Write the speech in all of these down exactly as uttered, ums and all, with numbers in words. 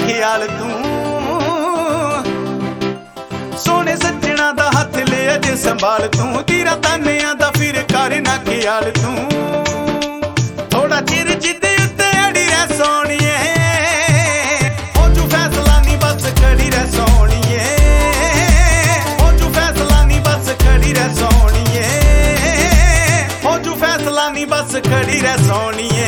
ख्याल तू सोने सज्जना दा हथ ले अज संभाल तू तीरा तानिया दा फिर कर ना ख्याल तू थोड़ा चिर जिदे उत्ते अड़ी रह सोनिए हो जू फैसला नी बस खड़ी रह सोनिए हो जू फैसला नी बस खड़ी रह सोनिए हो जू फैसला नी बस खड़ी रह सोनिए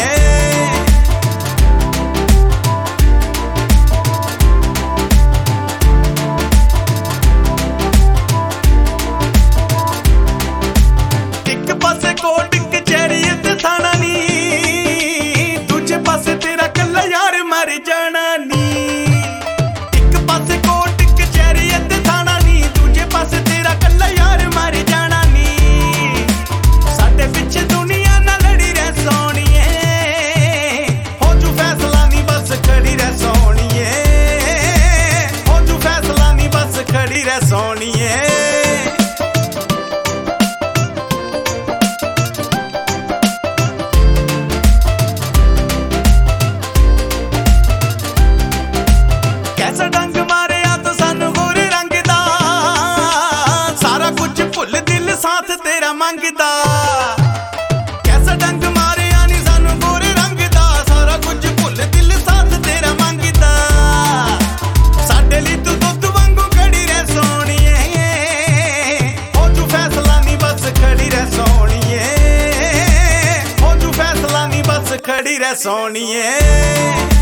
कोट कचहरी ते थाना नी दूजे पासे तेरा कल्ला यार मर जाना नी एक पासे कोट कचहरी ते थाना नी दूजे पासे तेरा कल्ला यार मर जाना नी साडे पिछे दुनिया ना लड़ी रह सोनिए हो जू फैसला नी बस खड़ी रह सोनिए हो जू फैसला नी बस खड़ी रह सोनिए कैसा डंग मारिया तो सानू गोरे रंग दा सारा कुछ भुल दिल साथ तेरा मंगदा कैसा डंग मारिया नी सानू गोरे रंग दा सारा कुछ भुल दिल साथ तेरा मंगदा साडे लई तू दुध वांगू खड़ी रह सोनिए हो जू फैसला नी बस खड़ी रह सोनिए हो जू फैसला नी बस खड़ी रह सोनिए